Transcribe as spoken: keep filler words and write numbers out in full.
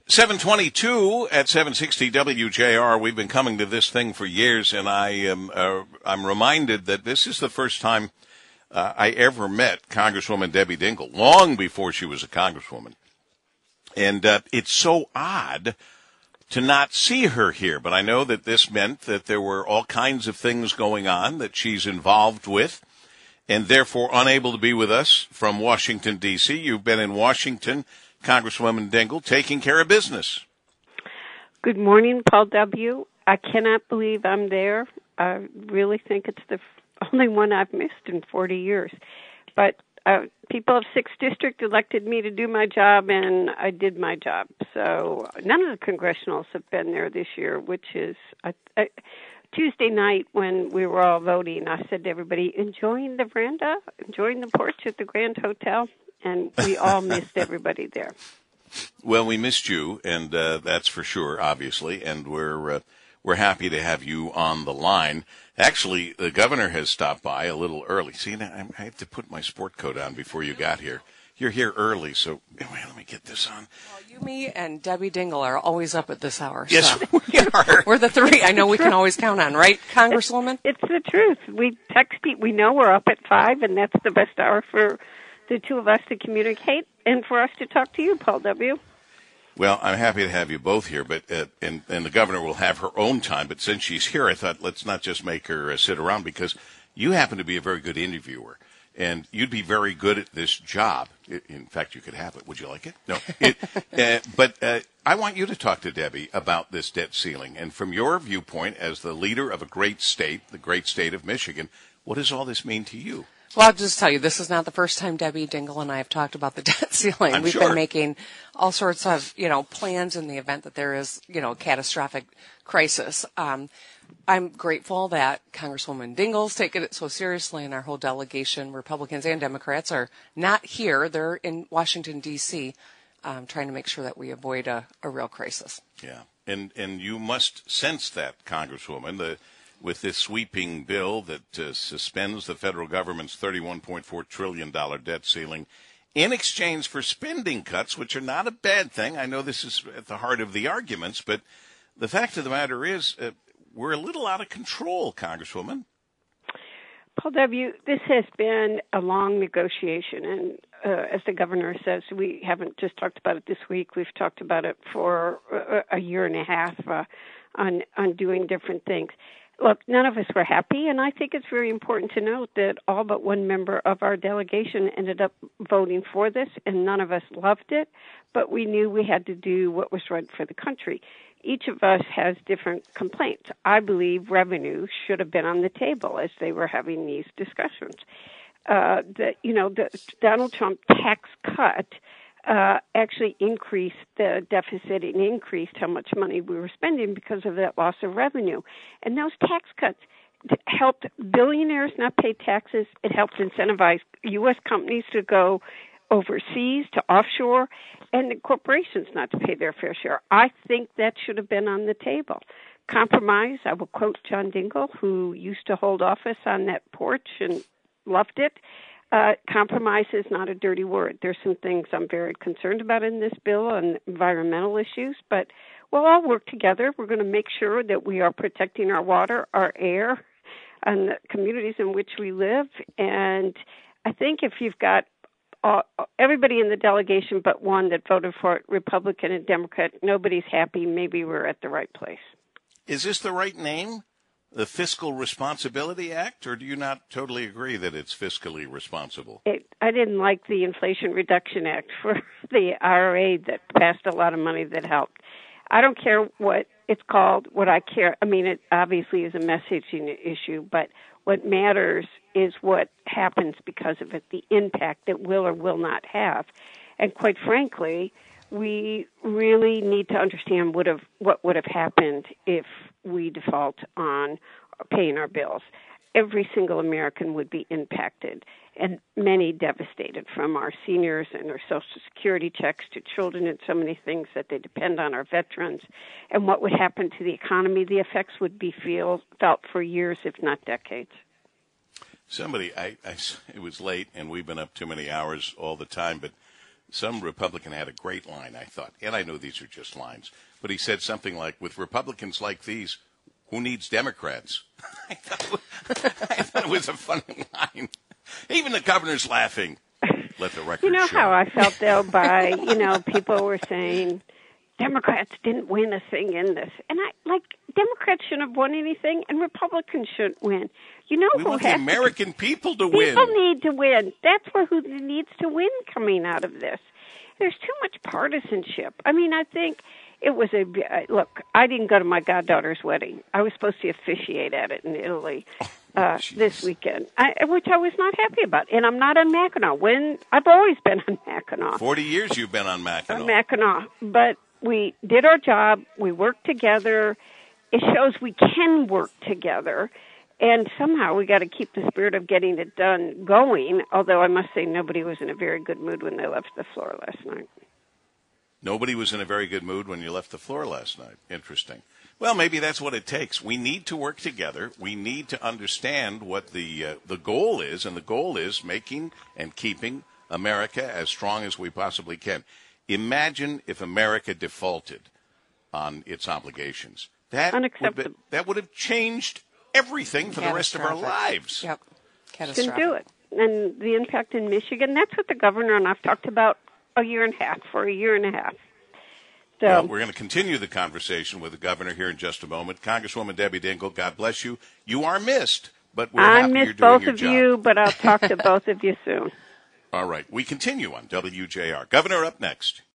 seven twenty-two at seven sixty W J R. We've been coming to this thing for years, and I am uh, I'm reminded that this is the first time uh, I ever met Congresswoman Debbie Dingell, long before she was a congresswoman. And uh, it's so odd to not see her here, but I know that this meant that there were all kinds of things going on that she's involved with, and therefore unable to be with us from Washington, D C. You've been in Washington, Congresswoman Dingell, taking care of business. Good morning, Paul W. I cannot believe I'm there. I really think it's the only one I've missed in forty years. But uh, people of sixth District elected me to do my job, and I did my job. So none of the congressionals have been there this year, which is uh, uh, Tuesday night when we were all voting. I said to everybody, enjoying the veranda, enjoying the porch at the Grand Hotel, and we all missed everybody there. Well, we missed you, and uh, that's for sure, obviously, and we're uh, we're happy to have you on the line. Actually, the governor has stopped by a little early. See, now I have to put my sport coat on before you got here. You're here early, so wait, let me get this on. Well, you, me, and Debbie Dingell are always up at this hour. Yes, so. we are. We're the three I know we can always count on, right, Congresswoman? It's the truth. We text, we know we're up at five, and that's the best hour for the two of us to communicate and for us to talk to you, Paul W. Well, I'm happy to have you both here, but uh, and, and the governor will have her own time. But since she's here, I thought let's not just make her uh, sit around, because you happen to be a very good interviewer, and you'd be very good at this job. In fact, you could have it. Would you like it? No. It, uh, but uh, I want you to talk to Debbie about this debt ceiling. And from your viewpoint as the leader of a great state, the great state of Michigan, what does all this mean to you? Well, I'll just tell you, this is not the first time Debbie Dingell and I have talked about the debt ceiling. I'm We've sure. been making all sorts of, you know, plans in the event that there is, you know, a catastrophic crisis. Um, I'm grateful that Congresswoman Dingell's taken it so seriously, and our whole delegation, Republicans and Democrats, are not here. They're in Washington, D C, um, trying to make sure that we avoid a, a real crisis. Yeah, and and you must sense that, Congresswoman, the with this sweeping bill that uh, suspends the federal government's thirty-one point four trillion dollars debt ceiling in exchange for spending cuts, which are not a bad thing. I know this is at the heart of the arguments, but the fact of the matter is uh, we're a little out of control, Congresswoman. Paul W., this has been a long negotiation, and uh, as the governor says, we haven't just talked about it this week. We've talked about it for a, a year and a half uh, on on doing different things. Look, none of us were happy, and I think it's very important to note that all but one member of our delegation ended up voting for this, and none of us loved it, but we knew we had to do what was right for the country. Each of us has different complaints. I believe revenue should have been on the table as they were having these discussions. Uh, the, you know, the Donald Trump tax cut Uh, actually increased the deficit and increased how much money we were spending because of that loss of revenue. And those tax cuts helped billionaires not pay taxes. It helped incentivize U S companies to go overseas, to offshore, and the corporations not to pay their fair share. I think that should have been on the table. Compromise, I will quote John Dingell, who used to hold office on that porch and loved it. Uh, compromise is not a dirty word. There's some things I'm very concerned about in this bill on environmental issues, but we'll all work together. We're going to make sure that we are protecting our water, our air, and the communities in which we live. And I think if you've got uh, everybody in the delegation but one that voted for it, Republican and Democrat, nobody's happy. Maybe we're at the right place. Is this the right name? The Fiscal Responsibility Act, or do you not totally agree that it's fiscally responsible? It, I didn't like the Inflation Reduction Act for the I R A that passed a lot of money that helped. I don't care what it's called. What I care, I mean, it obviously is a messaging issue, but what matters is what happens because of it, the impact it will or will not have. And quite frankly, we really need to understand what have what would have happened if we default on paying our bills. Every single American would be impacted, and many devastated, from our seniors and our Social Security checks to children and so many things that they depend on, our veterans. And what would happen to the economy? The effects would be feel, felt for years, if not decades. Somebody, I, I, it was late, and we've been up too many hours all the time, but some Republican had a great line, I thought, and I know these are just lines, but he said something like, with Republicans like these, who needs Democrats? I, thought, I thought it was a funny line. Even the governor's laughing. Let the record You know show. how I felt, though, by, you know, people were saying Democrats didn't win a thing in this. And I, like, Democrats shouldn't have won anything, and Republicans shouldn't win. You know We who want the has American to, people to win. People need to win. That's what who needs to win coming out of this. There's too much partisanship. I mean, I think it was a look. I didn't go to my goddaughter's wedding. I was supposed to officiate at it in Italy uh, this weekend, I, which I was not happy about. And I'm not on Mackinac. When I've always been on Mackinac. Forty years you've been on Mackinac. On Mackinac, but we did our job. We worked together. It shows we can work together. And somehow we got to keep the spirit of getting it done going, although I must say nobody was in a very good mood when they left the floor last night. Nobody was in a very good mood when you left the floor last night. Interesting. Well, maybe that's what it takes. We need to work together. We need to understand what the uh, the goal is, and the goal is making and keeping America as strong as we possibly can. Imagine if America defaulted on its obligations. That Unacceptable. Would be, that would have changed everything for the rest of our lives. Yep. Can Catastrophic. do it. And the impact in Michigan, that's what the governor and I've talked about a year and a half, for a year and a half. So, well, we're going to continue the conversation with the governor here in just a moment. Congresswoman Debbie Dingell, God bless you. You are missed, but we're I happy miss you're doing both your of job. you, but I'll talk to both of you soon. All right. We continue on W J R. Governor up next.